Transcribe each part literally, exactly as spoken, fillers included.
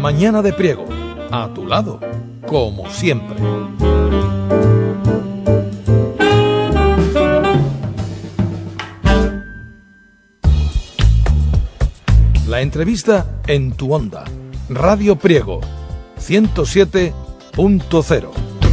mañana de Priego, a tu lado, como siempre. La entrevista en tu onda. Radio Priego, ciento siete punto cero.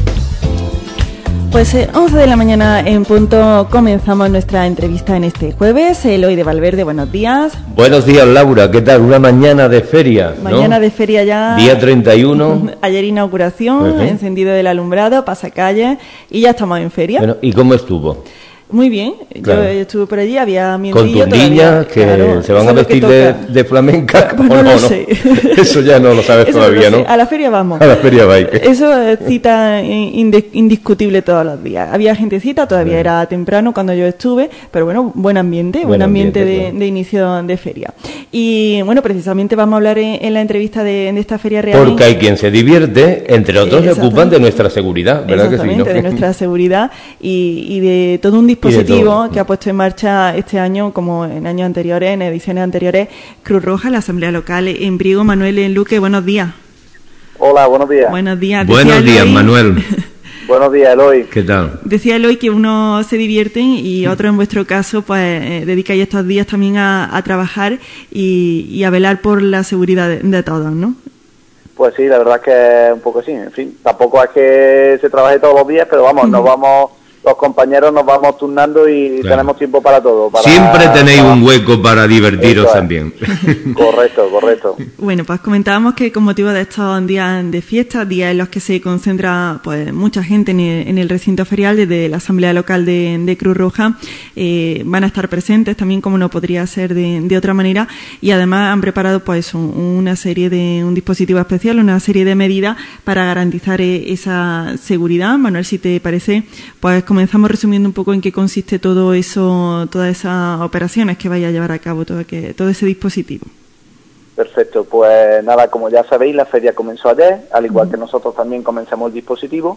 Pues eh, once de la mañana en punto comenzamos nuestra entrevista en este jueves. Eloy de Valverde, buenos días. Buenos días, Laura, ¿qué tal? Una mañana de feria, ¿no? Mañana de feria ya. Día treinta y uno. Ayer inauguración, uh-huh. encendido del alumbrado, pasacalle y ya estamos en feria. Bueno, ¿y cómo estuvo? Muy bien, claro. Yo estuve por allí, había miendillo. Con tus niñas que claro, se van a vestir de, de flamenca. Pues no, no, lo no, sé. Eso ya no lo sabes Eso todavía, no ¿no? A la feria vamos. A la feria vais. Eso es cita indiscutible todos los días. Había gentecita, todavía sí. Era temprano cuando yo estuve, pero bueno, buen ambiente, buen, buen ambiente, ambiente de, claro. de inicio de feria. Y bueno, precisamente vamos a hablar en, en la entrevista de, de esta feria real. Porque hay quien se divierte, entre otros se ocupan de nuestra seguridad, ¿verdad que sí? ¿No? De nuestra seguridad y, y de todo un dispositivo que ha puesto en marcha este año, como en años anteriores, en ediciones anteriores, Cruz Roja, la Asamblea Local en Priego. Manuel en Luque, buenos días. Hola, buenos días. Buenos días. Buenos Decía días, Eloy, Manuel. Buenos días, Eloy. ¿Qué tal? Decía Eloy que unos se divierten y otros, en vuestro caso, pues eh, dedicáis estos días también a, a trabajar y, y a velar por la seguridad de, de todos, ¿no? Pues sí, la verdad es que es un poco así. En fin, tampoco es que se trabaje todos los días, pero vamos, uh-huh. nos vamos... Los compañeros nos vamos turnando y claro. tenemos tiempo para todo. Para, Siempre tenéis para... un hueco para divertiros es. también. Correcto, correcto. Bueno, pues comentábamos que con motivo de estos días de fiesta, días en los que se concentra pues mucha gente en el, en el recinto ferial desde la Asamblea Local de, de Cruz Roja, eh, van a estar presentes también, como no podría ser de, de otra manera, y además han preparado pues un, una serie de, un dispositivo especial, una serie de medidas para garantizar eh, esa seguridad. Manuel, si te parece, pues comenzamos resumiendo un poco en qué consiste todo eso, todas esas operaciones que vaya a llevar a cabo todo, que, todo ese dispositivo. Perfecto, pues nada, como ya sabéis, la feria comenzó ayer, al igual uh-huh. que nosotros también comenzamos el dispositivo.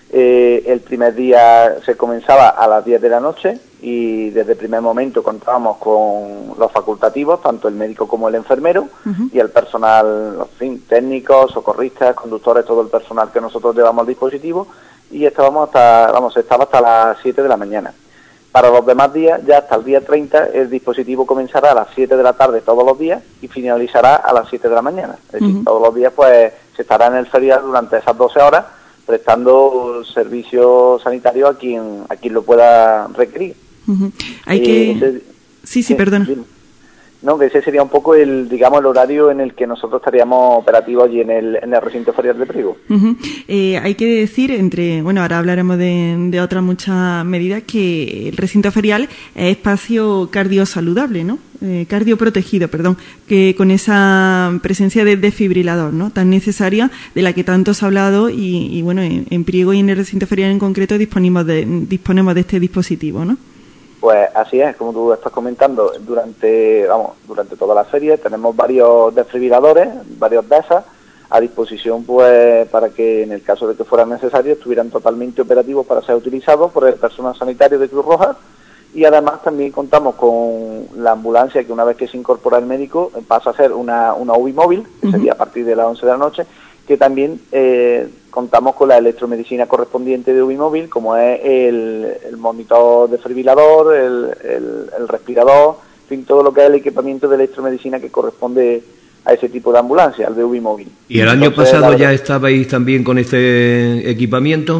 Eh, el primer día se comenzaba a las diez de la noche y desde el primer momento contábamos con los facultativos, tanto el médico como el enfermero, uh-huh. y el personal, en fin, técnicos, socorristas, conductores, todo el personal que nosotros llevamos al dispositivo. Y estábamos hasta, vamos, estaba hasta las siete de la mañana. Para los demás días, ya hasta el día treinta, el dispositivo comenzará a las siete de la tarde todos los días y finalizará a las siete de la mañana. Es decir, uh-huh. todos los días pues se estará en el ferial durante esas doce horas prestando servicio sanitario a quien a quien lo pueda requerir. Uh-huh. Hay que... Ese... Sí, sí, sí, perdona. Dime. No, que ese sería un poco el, digamos, el horario en el que nosotros estaríamos operativos allí en el, en el recinto ferial de Priego. Uh-huh. Eh, hay que decir, entre, bueno, ahora hablaremos de, de otras muchas medidas, que el recinto ferial es espacio cardiosaludable, ¿no? Eh, cardioprotegido, perdón, que con esa presencia de desfibrilador, ¿no? Tan necesaria, de la que tanto se ha hablado y, y bueno, en, en Priego y en el recinto ferial en concreto disponemos de, disponemos de este dispositivo, ¿no? Pues así es, como tú estás comentando, durante vamos durante toda la feria tenemos varios desfibriladores, varios D E S A, a disposición pues para que en el caso de que fuera necesario estuvieran totalmente operativos para ser utilizados por el personal sanitario de Cruz Roja, y además también contamos con la ambulancia que una vez que se incorpora el médico pasa a ser una, una U B I móvil, que uh-huh. sería a partir de las once de la noche, que también eh, contamos con la electromedicina correspondiente de U B I móvil, como es el, el monitor desfibrilador, el, el, el respirador, en fin, todo lo que es el equipamiento de electromedicina que corresponde a ese tipo de ambulancia, al de U B I móvil. ¿Y el año Entonces, pasado ya estabais también con este equipamiento?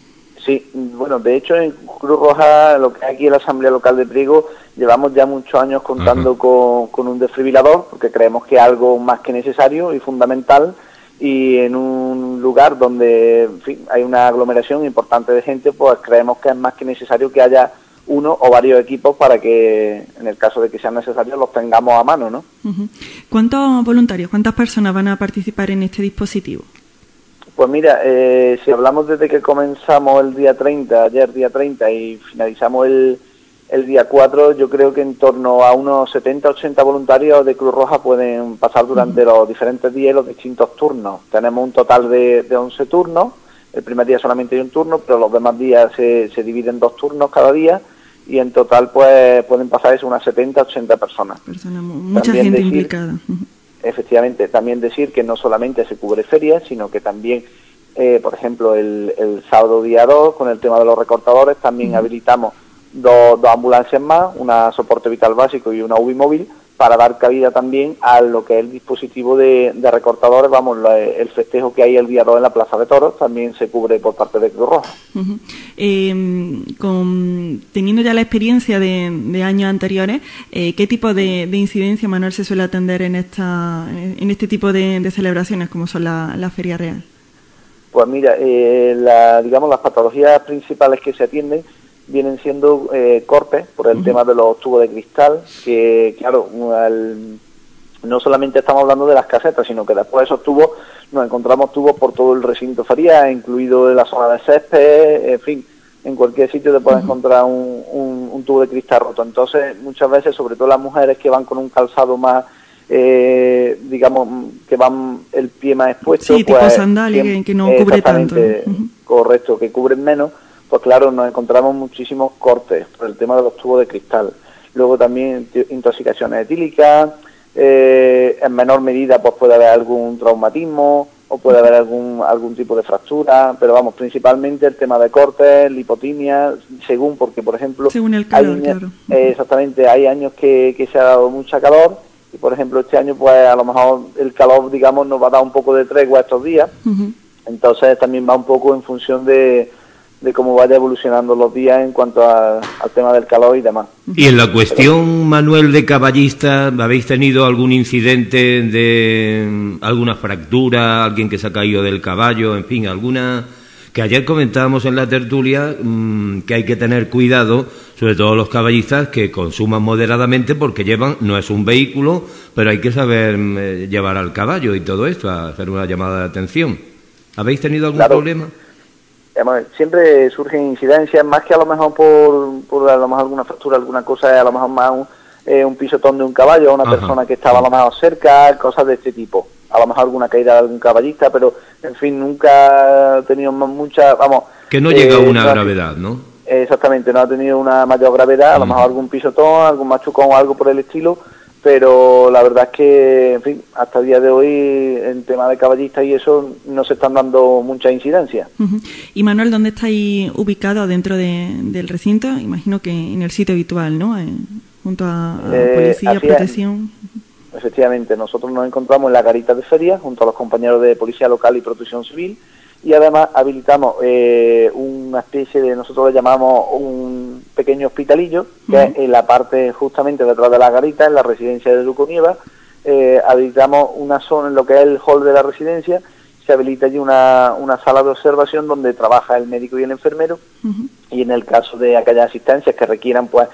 Sí, bueno, de hecho en Cruz Roja, lo que aquí en la Asamblea Local de Priego, llevamos ya muchos años contando con, con un desfibrilador, porque creemos que es algo más que necesario y fundamental, y en un lugar donde en fin, hay una aglomeración importante de gente, pues creemos que es más que necesario que haya uno o varios equipos para que, en el caso de que sean necesarios, los tengamos a mano, ¿no? Uh-huh. ¿Cuántos voluntarios, cuántas personas van a participar en este dispositivo? Pues mira, eh, si hablamos desde que comenzamos el día treinta, ayer día treinta, y finalizamos el, el día cuatro, yo creo que en torno a unos setenta, ochenta voluntarios de Cruz Roja pueden pasar durante uh-huh. los diferentes días y los distintos turnos. Tenemos un total de, de once turnos. El primer día solamente hay un turno, pero los demás días se, se dividen en dos turnos cada día, y en total pues pueden pasar eso unas setenta, ochenta personas. Personas, mucha También gente decir, implicada. Uh-huh. efectivamente, también decir que no solamente se cubre ferias, sino que también, eh, por ejemplo, el, el sábado día dos, con el tema de los recortadores, también uh-huh. habilitamos dos, dos ambulancias más, una soporte vital básico y una U B I móvil, para dar cabida también a lo que es el dispositivo de, de recortadores. Vamos, la, el festejo que hay el día dos en la Plaza de Toros también se cubre por parte de Cruz Roja. Uh-huh. Eh, con, teniendo ya la experiencia de, de años anteriores, eh, ¿qué tipo de, de incidencia, Manuel, se suele atender en esta en este tipo de, de celebraciones como son la, la Feria Real? Pues mira, eh, la, digamos las patologías principales que se atienden vienen siendo eh, cortes por el uh-huh. tema de los tubos de cristal, que claro, al, no solamente estamos hablando de las casetas, sino que después de esos tubos nos encontramos tubos por todo el recinto ferial, incluido en la zona de césped, en fin, en cualquier sitio te puedes uh-huh. encontrar un, un, un tubo de cristal roto. Entonces, muchas veces, sobre todo las mujeres que van con un calzado más, eh, digamos, que van el pie más expuesto, sí, pues, tipo sandalia, que, que no cubre tanto. Uh-huh. Correcto, que cubren menos. Pues claro, nos encontramos muchísimos cortes por el tema de los tubos de cristal. Luego también intoxicaciones etílicas, eh, en menor medida pues puede haber algún traumatismo o puede haber algún algún tipo de fractura, pero vamos, principalmente el tema de cortes, lipotimia, según, porque por ejemplo... Según el calor, hay, claro. Eh, exactamente, hay años que, que se ha dado mucha calor y por ejemplo este año pues a lo mejor el calor, digamos, nos va a dar un poco de tregua estos días, uh-huh. entonces también va un poco en función de... de cómo vaya evolucionando los días en cuanto a, al tema del calor y demás. Y en la cuestión, Manuel, de caballista, ¿habéis tenido algún incidente de alguna fractura, alguien que se ha caído del caballo, en fin, alguna... que ayer comentábamos en la tertulia mmm, que hay que tener cuidado, sobre todo los caballistas, que consuman moderadamente porque llevan, no es un vehículo, pero hay que saber eh, llevar al caballo y todo esto, a hacer una llamada de atención. ¿Habéis tenido algún claro. problema? Siempre surgen incidencias, más que a lo mejor por, por a lo mejor alguna fractura, alguna cosa, a lo mejor más un, eh, un pisotón de un caballo, una Ajá. persona que estaba a lo mejor cerca, cosas de este tipo. A lo mejor alguna caída de algún caballista, pero en fin, nunca ha tenido mucha, vamos... Que no llega eh, a una no gravedad, ha, ¿no? Exactamente, no ha tenido una mayor gravedad, a lo mejor algún pisotón, algún machucón o algo por el estilo, pero la verdad es que, en fin, hasta el día de hoy, en tema de caballistas y eso, no se están dando muchas incidencias. Uh-huh. Y Manuel, ¿dónde estáis ubicados dentro de, del recinto? Imagino que en el sitio habitual, ¿no? Eh, junto a, a eh, policía, protección. Es. Efectivamente, nosotros nos encontramos en la garita de feria, junto a los compañeros de Policía Local y Protección Civil, y además habilitamos eh, una especie de, nosotros le llamamos un pequeño hospitalillo, que uh-huh. es en la parte justamente detrás de la garita, en la residencia de Luconieva. Eh, habilitamos una zona en lo que es el hall de la residencia, se habilita allí una, una sala de observación donde trabaja el médico y el enfermero, uh-huh. y en el caso de aquellas asistencias que requieran pues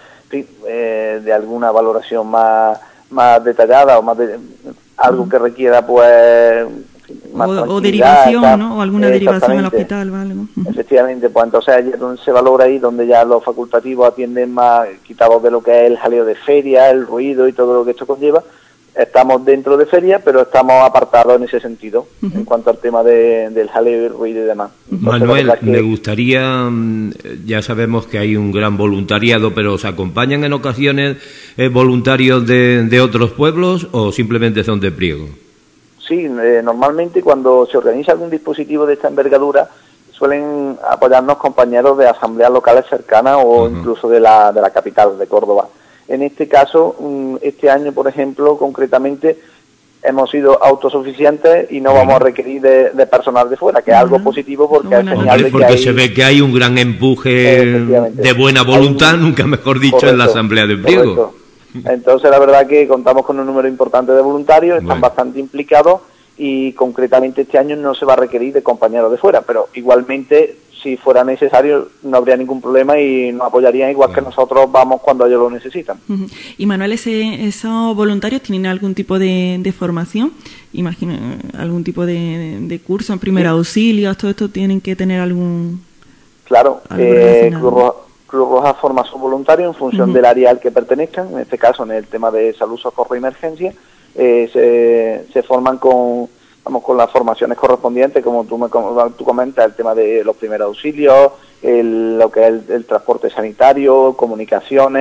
eh, de alguna valoración más, más detallada o más de, algo uh-huh. que requiera pues... O, o derivación, ¿no? O alguna derivación al hospital, ¿vale? Uh-huh. Efectivamente, pues entonces allí es donde se valora ahí, donde ya los facultativos atienden más, quitados de lo que es el jaleo de feria, el ruido y todo lo que esto conlleva. Estamos dentro de feria, pero estamos apartados en ese sentido, uh-huh. en cuanto al tema de, del jaleo, el ruido y demás. Entonces, Manuel, que... me gustaría, ya sabemos que hay un gran voluntariado, pero ¿os acompañan en ocasiones eh, voluntarios de, de otros pueblos o simplemente son de Priego? Sí, eh, normalmente cuando se organiza algún dispositivo de esta envergadura suelen apoyarnos compañeros de asambleas locales cercanas o uh-huh. incluso de la, de la capital, de Córdoba. En este caso, este año, por ejemplo, concretamente, hemos sido autosuficientes y no uh-huh. vamos a requerir de, de personal de fuera, que uh-huh. es algo positivo porque es señal de que porque hay... se ve que hay un gran empuje de buena voluntad, un... nunca mejor dicho, correcto, en la asamblea de Priego. Correcto. Entonces, la verdad que contamos con un número importante de voluntarios, están bueno. bastante implicados y concretamente este año no se va a requerir de compañeros de fuera, pero igualmente, si fuera necesario, no habría ningún problema y nos apoyarían igual bueno. que nosotros vamos cuando ellos lo necesitan. Uh-huh. Y Manuel, ese, ¿esos voluntarios tienen algún tipo de, de formación? Imagino, algún tipo de, de, de curso en primer sí. auxilio, todo esto tienen que tener algún... Claro, eh, Cruz Roja, Cruz Roja forma a sus voluntarios en función uh-huh. del área al que pertenezcan, en este caso en el tema de salud, socorro y emergencia, eh, se, se forman con, vamos, con las formaciones correspondientes, como tú, me, como tú comentas, el tema de los primeros auxilios, el, lo que es el, el transporte sanitario, comunicaciones,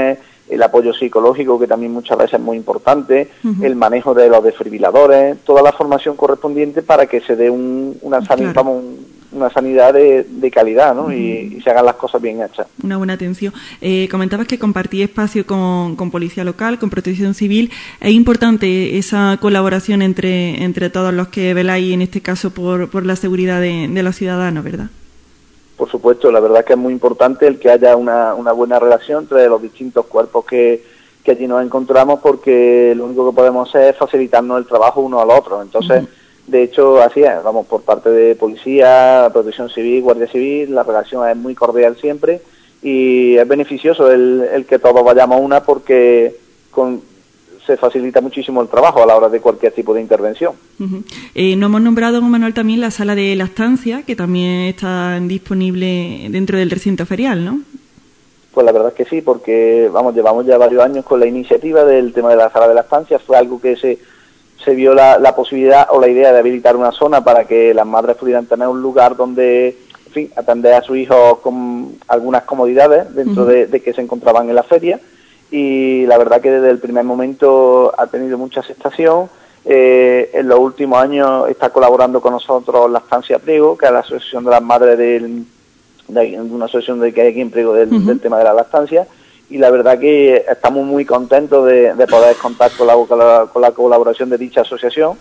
el apoyo psicológico, que también muchas veces es muy importante, uh-huh. el manejo de los desfibriladores, toda la formación correspondiente para que se dé un, una, sanidad, claro. vamos, una sanidad de, de calidad, ¿no? Uh-huh. y, y se hagan las cosas bien hechas. Una buena atención. Eh, comentabas que compartí espacio con, con Policía Local, con Protección Civil. Es importante esa colaboración entre, entre todos los que veláis, en este caso, por, por la seguridad de, de los ciudadanos, ¿verdad? Por supuesto, la verdad es que es muy importante el que haya una, una buena relación entre los distintos cuerpos que, que allí nos encontramos, porque lo único que podemos hacer es facilitarnos el trabajo uno al otro. Entonces, uh-huh. de hecho, así es, vamos, por parte de Policía, Protección Civil, Guardia Civil, la relación es muy cordial siempre y es beneficioso el, el que todos vayamos a una, porque con se facilita muchísimo el trabajo a la hora de cualquier tipo de intervención. Uh-huh. Eh, no hemos nombrado, Manuel, también la sala de lactancia, que también está disponible dentro del recinto ferial, ¿no? Pues la verdad es que sí, porque vamos, llevamos ya varios años con la iniciativa del tema de la sala de lactancia. Fue algo que se, se vio la, la posibilidad o la idea de habilitar una zona para que las madres pudieran tener un lugar donde, en fin, atender a sus hijos con algunas comodidades dentro uh-huh. de, de que se encontraban en la feria. Y la verdad que desde el primer momento ha tenido mucha aceptación. Eh, en los últimos años está colaborando con nosotros Lactancia Priego, que es la asociación de las madres del, de una asociación de que hay aquí en Priego del, uh-huh. del tema de la lactancia, y la verdad que estamos muy contentos de, de poder contar con la, con la, con la colaboración de dicha asociación.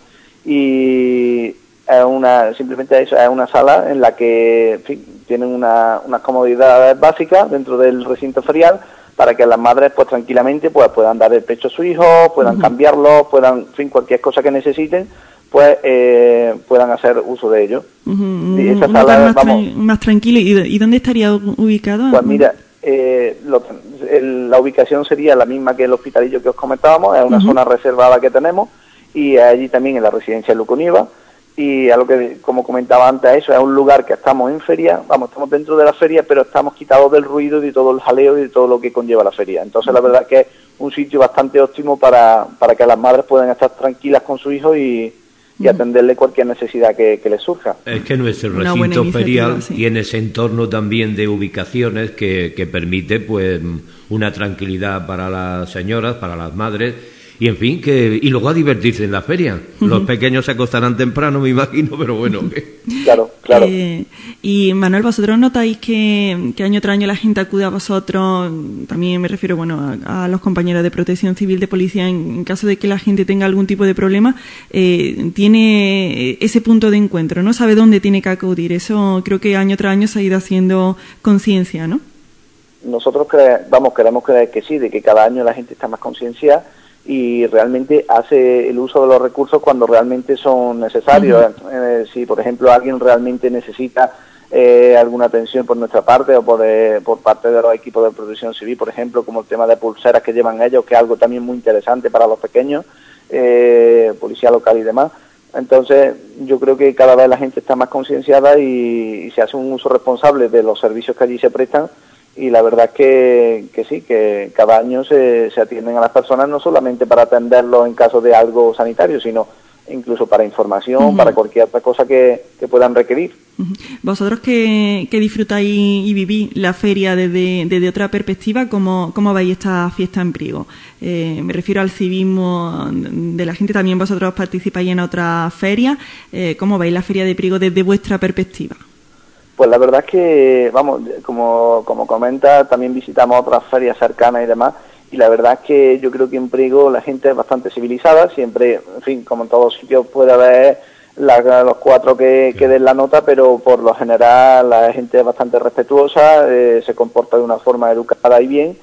Y es una, simplemente eso, es una sala en la que, en fin, tienen una, unas comodidades básicas dentro del recinto ferial, para que las madres pues tranquilamente pues puedan dar el pecho a su hijo, puedan uh-huh. cambiarlo, puedan, en fin, cualquier cosa que necesiten, pues eh, puedan hacer uso de ello. Uh-huh. Y esa sala, más, vamos, tra- más tranquilo. ¿Y, ¿Y dónde estaría ubicado? Pues mira, eh, lo, el, la ubicación sería la misma que el hospitalillo que os comentábamos, es una uh-huh. zona reservada que tenemos, y allí también en la residencia Luconiva. Y a lo que, como comentaba antes, eso es un lugar que estamos en feria, vamos, estamos dentro de la feria, pero estamos quitados del ruido y de todo el jaleo y de todo lo que conlleva la feria. Entonces, la verdad es que es un sitio bastante óptimo para, para que las madres puedan estar tranquilas con su hijo y, y atenderle cualquier necesidad que, que les surja. Es que nuestro recinto ferial sí. tiene ese entorno también de ubicaciones que, que permite pues una tranquilidad para las señoras, para las madres. Y en fin, que y luego a divertirse en la feria. Uh-huh. Los pequeños se acostarán temprano, me imagino, pero bueno. Claro, claro. Eh, y Manuel, ¿vosotros notáis que, que año tras año la gente acude a vosotros? También me refiero, bueno, a, a los compañeros de Protección Civil, de Policía, en, en caso de que la gente tenga algún tipo de problema, eh, tiene ese punto de encuentro, ¿no? Sabe dónde tiene que acudir. Eso creo que año tras año se ha ido haciendo conciencia, ¿no? Nosotros cre- vamos, queremos creer que sí, de que cada año la gente está más concienciada y realmente hace el uso de los recursos cuando realmente son necesarios. Uh-huh. Eh, si, por ejemplo, alguien realmente necesita eh, alguna atención por nuestra parte o por, eh, por parte de los equipos de protección civil, por ejemplo, como el tema de pulseras que llevan ellos, que es algo también muy interesante para los pequeños, eh, policía local y demás. Entonces, yo creo que cada vez la gente está más concienciada y, y se hace un uso responsable de los servicios que allí se prestan. Y la verdad es que, que sí, que cada año se, se atienden a las personas no solamente para atenderlos en caso de algo sanitario, sino incluso para información, uh-huh. para cualquier otra cosa que, que puedan requerir. Uh-huh. Vosotros que, que disfrutáis y vivís la feria desde, desde otra perspectiva, ¿cómo, cómo veis esta fiesta en Priego? Eh, me refiero al civismo de la gente, también vosotros participáis en otras ferias. Eh, ¿Cómo veis la feria de Priego desde vuestra perspectiva? Pues la verdad es que, vamos, como, como comenta, también visitamos otras ferias cercanas y demás, y la verdad es que yo creo que en Priego la gente es bastante civilizada, siempre, en fin, como en todos sitios puede haber la, los cuatro que, que den la nota, pero por lo general la gente es bastante respetuosa, eh, se comporta de una forma educada y bien,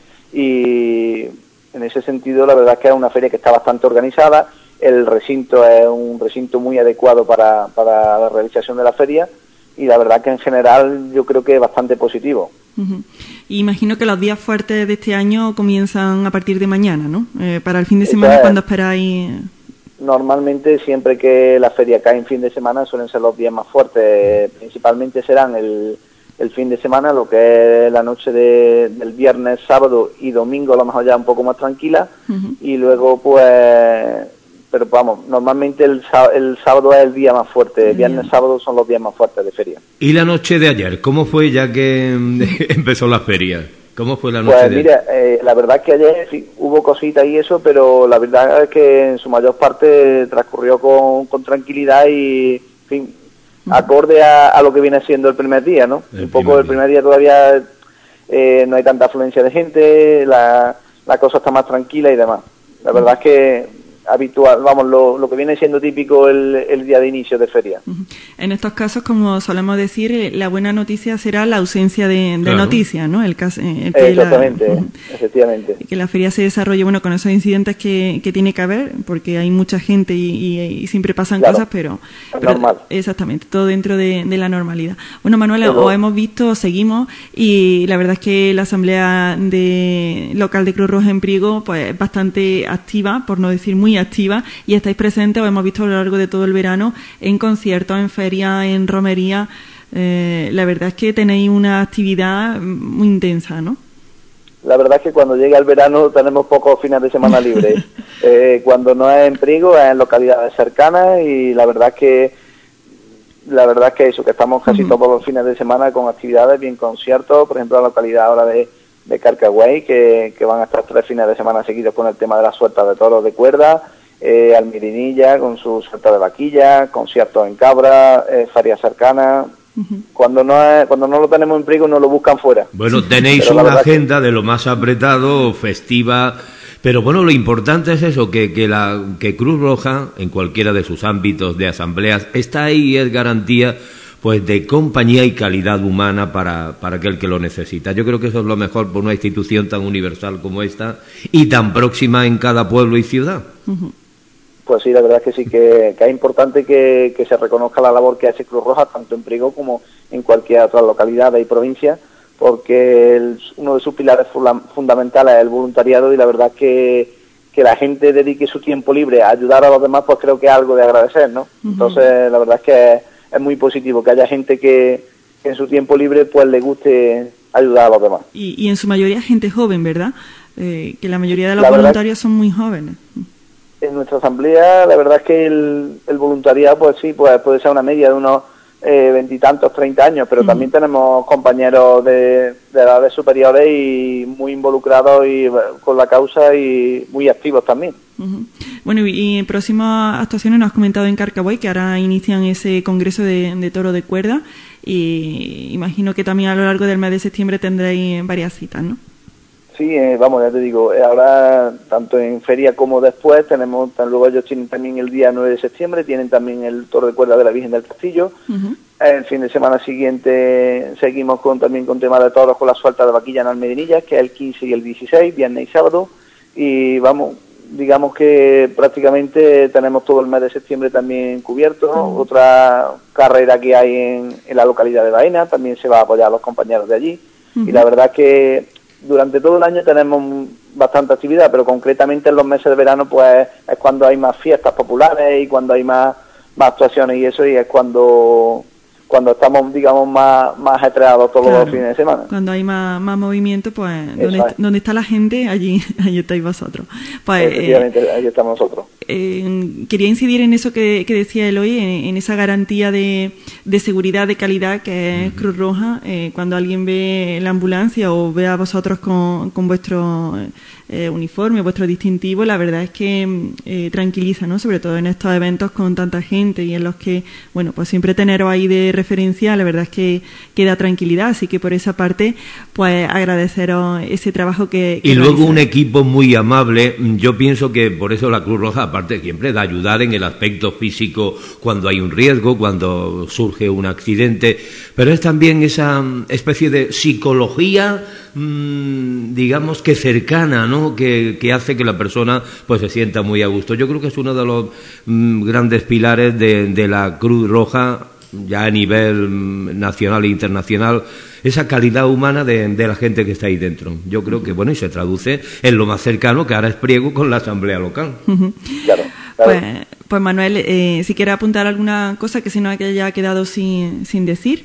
y en ese sentido la verdad es que es una feria que está bastante organizada, el recinto es un recinto muy adecuado para, para la realización de la feria, y la verdad que en general yo creo que es bastante positivo. Uh-huh. Imagino que los días fuertes de este año comienzan a partir de mañana, ¿no? Eh, para el fin de semana, es, ¿cuándo esperáis? Normalmente siempre que la feria cae en fin de semana suelen ser los días más fuertes. Principalmente serán el, el fin de semana, lo que es la noche de, del viernes, sábado y domingo, a lo mejor ya un poco más tranquila. Uh-huh. Y luego pues... Pero vamos, normalmente el, el sábado es el día más fuerte, el viernes y sábado son los días más fuertes de feria. ¿Y la noche de ayer? ¿Cómo fue ya que empezó la feria? ¿Cómo fue la noche? Pues de... mira, eh, la verdad es que ayer sí, hubo cositas y eso, pero la verdad es que en su mayor parte transcurrió con, con tranquilidad y, en fin, acorde a, a lo que viene siendo el primer día, ¿no? El Un poco primer el primer día todavía eh, no hay tanta afluencia de gente, la, la cosa está más tranquila y demás. La verdad es que habitual, vamos, lo, lo que viene siendo típico el, el día de inicio de feria. En estos casos, como solemos decir, la buena noticia será la ausencia de, de claro. noticias, ¿no? El caso, el que Exactamente, la, efectivamente. Que la feria se desarrolle, bueno, con esos incidentes que, que tiene que haber, porque hay mucha gente y, y, y siempre pasan claro, cosas, pero, es pero normal. Exactamente, todo dentro de, de la normalidad. Bueno, Manuel, Pero, os hemos visto, seguimos, y la verdad es que la asamblea de local de Cruz Roja en Priego, pues es bastante activa, por no decir muy activa, y estáis presentes, os hemos visto a lo largo de todo el verano, en conciertos, en ferias, en romería. Eh, la verdad es que tenéis una actividad muy intensa, ¿no? La verdad es que cuando llega el verano tenemos pocos fines de semana libres. eh, cuando no es en Priego, es en localidades cercanas, y la verdad es que la verdad es que eso, que estamos casi uh-huh. todos los fines de semana con actividades, bien conciertos, por ejemplo la localidad ahora de, de Carcagüey, que, que van a estar tres fines de semana seguidos con el tema de la suelta de toros de cuerda, eh, Almirinilla con su suelta de vaquilla, conciertos en Cabra, eh, ferias cercanas. Uh-huh. Cuando no es, cuando no lo tenemos en Priego nos lo buscan fuera. Bueno, tenéis pero una agenda que... de lo más apretado, festiva, pero bueno, lo importante es eso, que, que, la, que Cruz Roja, en cualquiera de sus ámbitos de asambleas, está ahí y es garantía pues de compañía y calidad humana para, para aquel que lo necesita. Yo creo que eso es lo mejor por una institución tan universal como esta y tan próxima en cada pueblo y ciudad. Uh-huh. Pues sí, la verdad es que sí, que, que es importante que, que se reconozca la labor que hace Cruz Roja, tanto en Priego como en cualquier otra localidad y provincia, porque el, uno de sus pilares fundamentales es el voluntariado, y la verdad es que, que la gente dedique su tiempo libre a ayudar a los demás, pues creo que es algo de agradecer, ¿no? Uh-huh. Entonces, la verdad es que es, es muy positivo que haya gente que, que en su tiempo libre pues le guste ayudar a los demás. Y, y en su mayoría gente joven, ¿verdad? Eh, que la mayoría de los la voluntarios son muy jóvenes. En nuestra asamblea, la verdad es que el, el voluntariado, pues sí, pues puede ser una media de unos veintitantos, eh, treinta años, pero uh-huh. también tenemos compañeros de, de edades superiores y muy involucrados y con la causa y muy activos también. Uh-huh. Bueno, y, y en próximas actuaciones nos has comentado en Carcagüey que ahora inician ese congreso de, de toro de cuerda, y imagino que también a lo largo del mes de septiembre tendréis varias citas, ¿no? Sí, eh, vamos, ya te digo, ahora tanto en feria como después tenemos, luego ellos tienen también el día nueve de septiembre, tienen también el toro de cuerda de la Virgen del Castillo. Uh-huh. El fin de semana siguiente seguimos con también con tema de toros con la suelta de vaquilla en Almedinillas, que es el quince y el dieciséis, viernes y sábado, y vamos, digamos que prácticamente tenemos todo el mes de septiembre también cubierto. Uh-huh. Otra carrera que hay en, en la localidad de Baena también se va a apoyar a los compañeros de allí. Uh-huh. Y la verdad que durante todo el año tenemos bastante actividad, pero concretamente en los meses de verano pues es cuando hay más fiestas populares y cuando hay más, más actuaciones y eso, y es cuando cuando estamos, digamos, más, más ajetreados todos claro, los fines de semana. Cuando hay más, más movimiento, pues donde, es. donde está la gente, allí allí estáis vosotros. Pues, efectivamente, eh, allí estamos nosotros. Eh, quería incidir en eso que, que decía Eloy, en, en esa garantía de, de seguridad, de calidad que es Cruz Roja. Eh, cuando alguien ve la ambulancia o ve a vosotros con, con vuestro eh, uniforme, vuestro distintivo, la verdad es que eh, tranquiliza, ¿no? Sobre todo en estos eventos con tanta gente y en los que, bueno, pues siempre teneros ahí de referencia, la verdad es que, que da tranquilidad, así que por esa parte, pues agradeceros ese trabajo que, que y luego realizan. Un equipo muy amable. Yo pienso que por eso la Cruz Roja, aparte siempre de ayudar en el aspecto físico cuando hay un riesgo, cuando surge un accidente, pero es también esa especie de psicología, mmm, digamos que cercana, ¿no? Que, que hace que la persona pues se sienta muy a gusto. Yo creo que es uno de los mmm, grandes pilares de, de la Cruz Roja, ya a nivel nacional e internacional, esa calidad humana de, de la gente que está ahí dentro. Yo creo que, bueno, y se traduce en lo más cercano, que ahora es Priego, con la asamblea local. Uh-huh. Claro, claro. Pues, pues Manuel, eh, si quiere apuntar alguna cosa que si no haya quedado sin, sin decir.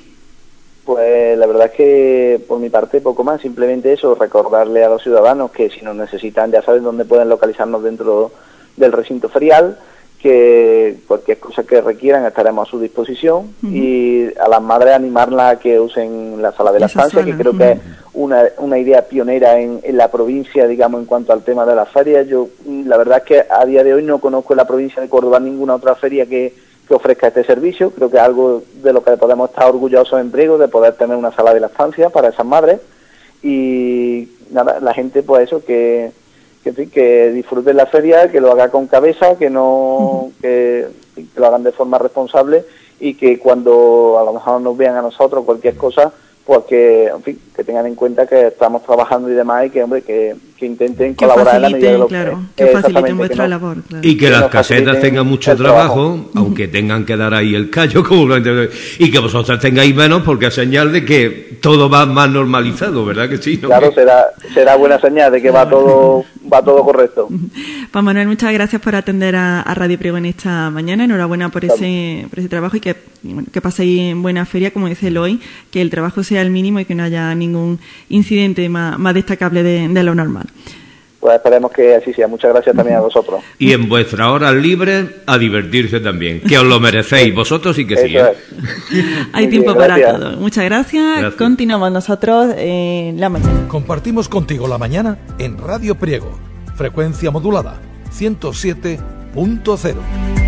Pues la verdad es que por mi parte poco más, simplemente eso, recordarle a los ciudadanos que si nos necesitan ya saben dónde pueden localizarnos dentro del recinto ferial, que cualquier cosa que requieran estaremos a su disposición. Uh-huh. Y a las madres animarlas a que usen la sala de la estancia, que creo uh-huh. que es una, una idea pionera en, en la provincia, digamos, en cuanto al tema de las ferias. Yo, la verdad es que a día de hoy no conozco en la provincia de Córdoba ninguna otra feria que, que ofrezca este servicio. Creo que es algo de lo que podemos estar orgullosos en Priego, de poder tener una sala de lactancia para esas madres. Y nada, la gente, pues eso, que, que, en fin, que disfruten la feria, que lo haga con cabeza, que no que, que lo hagan de forma responsable, y que cuando a lo mejor nos vean a nosotros cualquier cosa, pues que, en fin, que tengan en cuenta que estamos trabajando y demás, y que, hombre, que, que intenten que colaborar en la medida de lo claro, que, que faciliten vuestra que no, labor. Claro. Y que, que las casetas tengan mucho trabajo, trabajo, aunque tengan que dar ahí el callo, como lo entiendo, y que vosotros tengáis menos, porque es señal de que todo va más normalizado, ¿verdad que sí? ¿No? Claro, será será buena señal de que va todo va todo correcto. Juan Manuel, muchas gracias por atender a, a Radio Priego en esta mañana. Enhorabuena por claro. ese por ese trabajo, y que bueno, que paséis en buena feria, como dice Eloy, que el trabajo sea el mínimo y que no haya ningún incidente más, más destacable de, de lo normal. Pues esperemos que así sea. Muchas gracias también a vosotros. Y en vuestras horas libres, a divertirse también, que os lo merecéis vosotros y que sí. ¿eh? Hay tiempo bien, para todo. Muchas gracias. gracias. Continuamos nosotros en la mañana. Compartimos contigo la mañana en Radio Priego, frecuencia modulada ciento siete punto cero.